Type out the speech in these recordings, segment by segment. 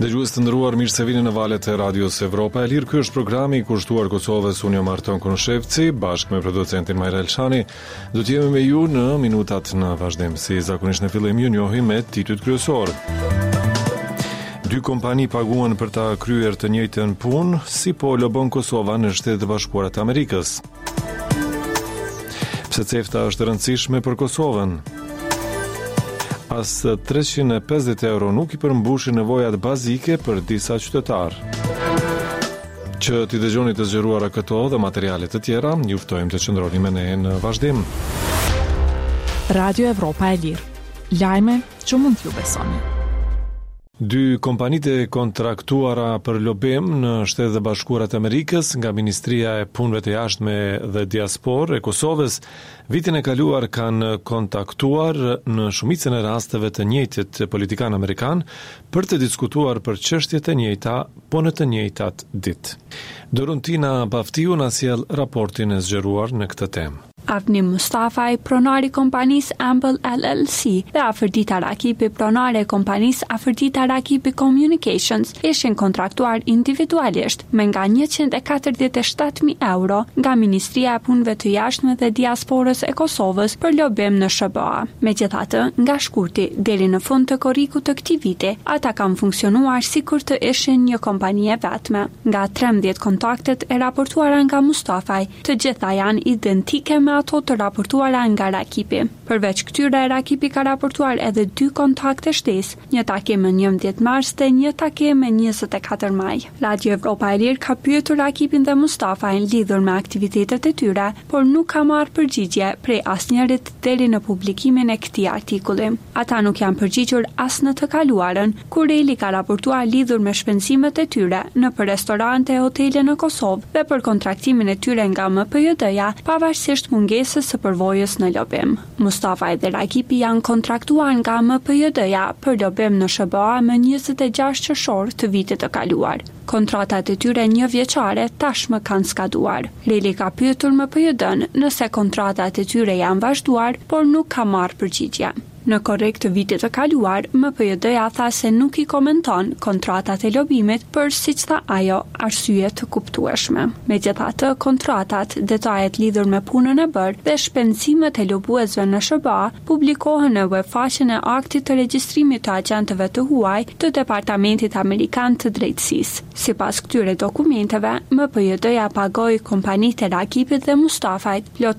Dëgjues të nderuar, mirë se vini në valët e Radios Evropa e Lirë. Ky është programi i kushtuar Kosovës. Unë jam Arton Konoshevci, bashkë me producentin Majra Elshani. Do të jemi me ju në minutat në vazhdim. Si zakonisht në fillim ju njohim me titujt kryesor. Dy kompani paguan për ta kryer të njëjtën punë, si po lobon Kosova në Shtetet e Bashkuara të Amerikës. Pse CEFTA është e rëndësishme për Kosovën? As 350 euro nuk i përmbushin nevojat bazike për disa qytetarë. Që t'i dëgjoni të zgjeruara këto dhe materiale të tjera, ju ftojmë të qëndroni me ne në vazhdim. Radio Evropa e Lirë. Lajme që mund t'ju besoni. Dy kompanitë kontraktuara për lobim në Shtetet e Bashkuara të Amerikës nga Ministria e Punëve të Jashtme dhe Diasporë e Kosovës vitin e kaluar kanë kontaktuar në shumicën e rasteve të njëjtit politikan amerikan për të diskutuar për çështjet e njëjta, po në të njëjtat ditë. Dorontina Baftiu na sjell raportin e zgjeruar në këtë temë. Avni Mustafaj, pronari kompanisë Amble LLC dhe Afërdita Rakipi, pronare e kompanisë Afërdita Rakipi Communications, ishin kontraktuar individualisht me nga 147.000 euro nga Ministria e Punëve të Jashtme dhe Diasporës e Kosovës për lobim në SBA. Megjithatë, nga shkurti deri në fund të korrikut të këtij viti, ata kanë funksionuar sikur të ishin një kompani e vetme. Nga 13 kontaktet e raportuara nga Mustafaj, të gjitha janë identike me ato të raportuara nga Rakipi. Përveç këtyre, Rakipi ka raportuar edhe 2 kontakte shtesë, një takim më 11 mars dhe një takim më 24 maj. Radio Evropa e Lirë ka pyetur Rakipin dhe Mustafajin lidhur me aktivitetet e tyre, por nuk ka marrë përgjigje prej asnjërit deri në publikimin e këtij artikulli. Ata nuk janë përgjigjur as në të kaluarën, kur Reli ka raportuar lidhur me shpenzimet e tyre në për restorante e hotele në Kosovë dhe për kontraktimin e tyre nga MPJD-ja, pavarësisht mungesës së përvojës në lobim. Mustafaj dhe Rakipi janë kontraktuar nga MPJD-ja për lobim në SBA më 26 qershor të vitit të kaluar. Kontratat e tyre 1 vjeçare tashmë kanë skaduar. Reli ka pyetur MPJD-n nëse kontratat e tyre janë vazhduar, por nuk ka marrë përgjigje. Në korrekt të vitit të kaluar, MPJD-ja tha se nuk i komenton kontratat e lobimit për, siç tha ajo, arsye të kuptueshme. Megjithatë, kontratat, detajet lidhur me punën e bërë dhe shpenzimet e lobuesve në SBA publikohen në webfaqen e aktit të regjistrimit të agjentëve të huaj të Departamentit Amerikan të Drejtësisë. Sipas këtyre dokumenteve, MPJD-ja pagoi kompanitë e Rakipit dhe Mustafajt plot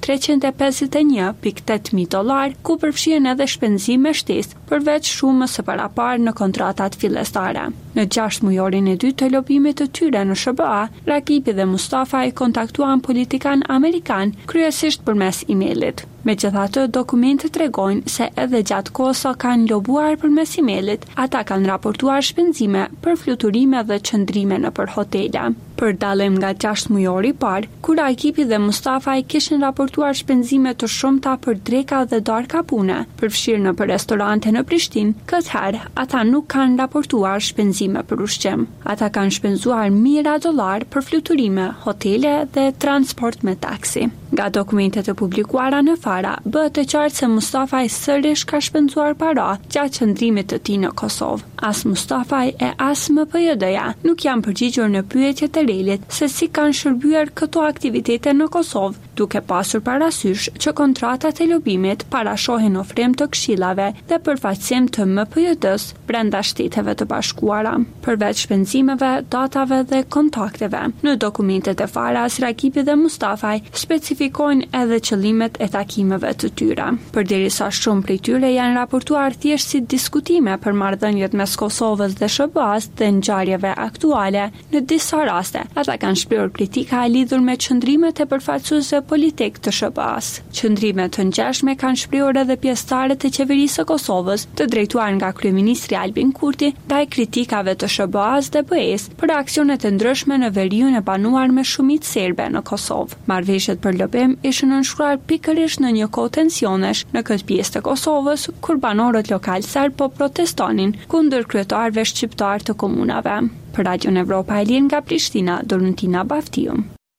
$351.800, ku përfshihen edhe shpenzime shtesë përveç shumës së paraparë në kontratat fillestare. Në 6 mujorin e 2 të lobimit të tyre në SBA, Rakipi dhe Mustafaj kontaktuan politikan amerikan kryesisht përmes emailit. Megjithatë, dokumentet tregojnë se edhe gjatë kohës sa kanë lobuar përmes emailit, ata kanë raportuar shpenzime për fluturime dhe qëndrime nëpër hotele. Për dallim nga 6 mujori i parë, kur Rakipi dhe Mustafaj kishin raportuar shpenzime të shumta për dreka dhe darka pune, përfshirë nëpër restorante në Prishtinë, këtëherë ata nuk kanë raportuar shpenzime për ushqim. Ata kanë shpenzuar mijëra dollar për fluturime, hotele dhe transport me taksi. Nga dokumentet e publikuara në fara, bëhet e qartë se Mustafaj sërish ka shpenzuar para gjatë qëndrimit të tij në Kosovë. As Mustafaj e as MPJD-ja nuk janë përgjigjur në pyetjet e Relit se si kanë shërbyer këto aktivitete në Kosovë, duke pasur parasysh që kontratat e lobimit parashohin ofrim të këshillave dhe përfaqësim të MPJD-s brenda Shteteve të Bashkuara. Përveç shpenzimeve, datave dhe kontakteve, në dokumentet e faras, Rakipi dhe Mustafaj specifikojnë edhe qëllimet e takimeve të tyre. Përderisa shumë prej tyre janë raportuar thjesht si diskutime për marrëdhëniet mes Kosovës dhe SBA-s dhe ngjarjeve aktuale, në disa raste ata kanë shprehur kritika lidhur me qëndrimet e përfaqësuesve politik të SBA-s. Qëndrime të ngjashme kanë shprehur edhe pjesëtarët e qeverisë së Kosovës, të drejtuar nga kryeministri Albin Kurti, ndaj kritikave të SBA-s dhe BE-s për aksionet e ndryshme në veriun e banuar me shumicë serbe në Kosovë. Marrëveshjet për lobim ishin nënshkruar pikërisht në një kohë tensionesh në këtë pjesë të Kosovës, kur banorët lokal serb po protestonin kundër kryetarëve shqiptar të komunave. Për Radio Evropa e Lirë nga Prishtina, Dorontina Baftiu.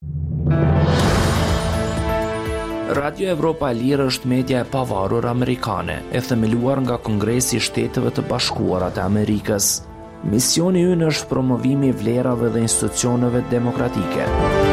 Radio Evropa e Lirë është media e pavarur amerikane, e themeluar nga Kongresi i Shteteve të Bashkuara të Amerikës. Misioni ynë është promovimi i vlerave dhe institucioneve demokratike.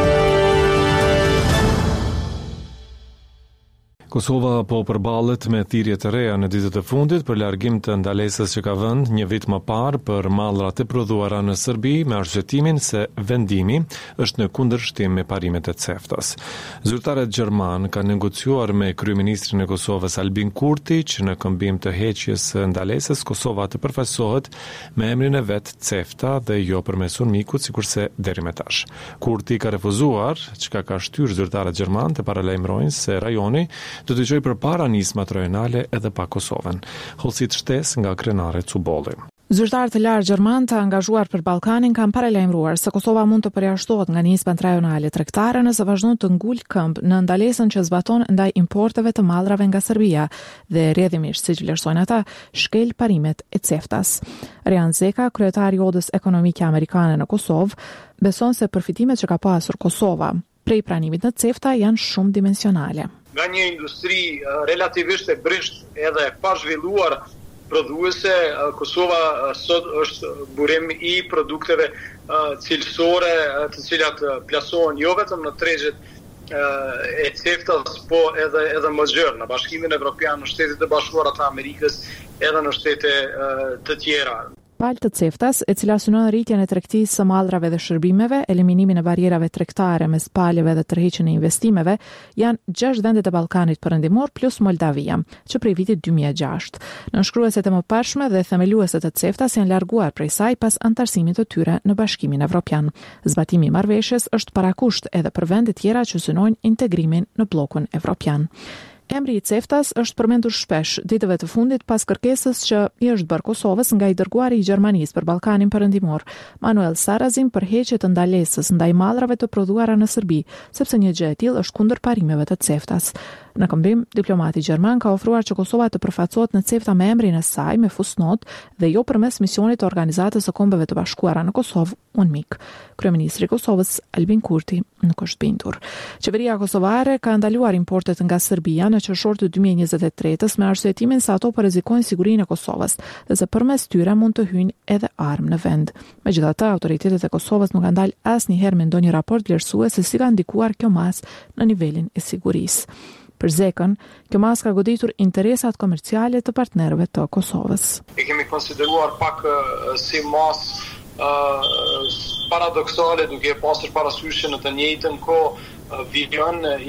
Kosova po përballet me thirrje të reja në ditët e fundit për largim të ndalesës që ka vënë një vit më parë për mallrat e prodhuara në Serbi me arsyetimin se vendimi është në kundërshtim me parimet e CEFTA-s. Zyrtarët gjerman kanë negociuar me kryeministrin e Kosovës Albin Kurti që në këmbim të heqjes së ndalesës Kosova të përfaqësohet me emrin e vet CEFTA dhe jo përmes Unmikut sikurse deri më tash. Kurti ka refuzuar, çka ka shtyrë zyrtarët gjerman të paralajmërojnë se rajoni do të dëgjoj përpara nismat rajonale edhe pa Kosovën. Hollësit shtesë nga krenare Cubolli. Zyrtarët e lartë gjerman të angazhuar për Ballkanin kanë paralajmëruar se Kosova mund të përjashtohet nga nismat rajonale tregtare nëse vazhdon të ngulë këmbë në ndalesën që zbaton ndaj importeve të mallrave nga Serbia dhe rrjedhimisht, siç vlerësojnë ata, shkel parimet e CEFTA-s. Rian Zeka, kryetari i Odës Ekonomike Amerikane në Kosovë, beson se përfitimet që ka pasur Kosova prej pranimit në CEFTA janë shumë dimensionale. Nga një industri relativisht e brisht edhe pa zhvilluar prodhuese, Kosova sot është burim i produkteve cilësore të cilat plasohen jo vetëm në tregjet e CEFTA-s, po edhe më gjerë në Bashkimin Evropian, në Shtetet e Bashkuara të Amerikës, edhe në shtete të tjera. Palë të CEFTA-s, e cila synon rritjen e tregtisë së mallrave dhe shërbimeve, eliminimin e barierave tregtare mes palëve dhe tërheqjen e investimeve, janë 6 vendet e Ballkanit Perëndimor plus Moldavia, që prej vitit 2006. Nënshkrueset e mëparshme dhe themelueset e CEFTA-s janë larguar prej saj pas antarësimit të tyre në Bashkimin Evropian. Zbatimi i marrëveshjes është parakusht edhe për vende tjera që synojnë integrimin në bllokun evropian. Emri i CEFTA-s është përmendur shpesh ditëve të fundit pas kërkesës që i është bërë Kosovës nga i dërguari i Gjermanisë për Ballkanin Perëndimor, Manuel Sarazin, për heqje të ndalesës ndaj mallrave të prodhuara në Serbi, sepse një gjë e tillë është kundër parimeve të CEFTA-s. Në këmbim, diplomati gjerman ka ofruar që Kosova të përfaqësohet në CEFTA me emrin e saj me fusnot dhe jo përmes misionit të Organizatës së Kombeve të Bashkuara në Kosovë, UNMIK. Kryeministri i Kosovës Albin Kurti nuk është bindur. Qeveria kosovare ka ndaluar importet nga Serbia në qershor të 2023-s me arsyetimin se ato rrezikojnë sigurinë e Kosovës dhe se përmes tyre mund të hyjnë edhe armë në vend. Megjithatë, autoritetet e Kosovës nuk kanë dalë asnjëherë me ndonjë raport vlerësues se si ka ndikuar kjo masë në nivelin e sigurisë. Për Zekën, kjo masë ka goditur interesat komerciale të partnerëve të Kosovës. E kemi konsideruar pak si masë paradoksale, duke pasur parasysh në të njëjtën kohë vijon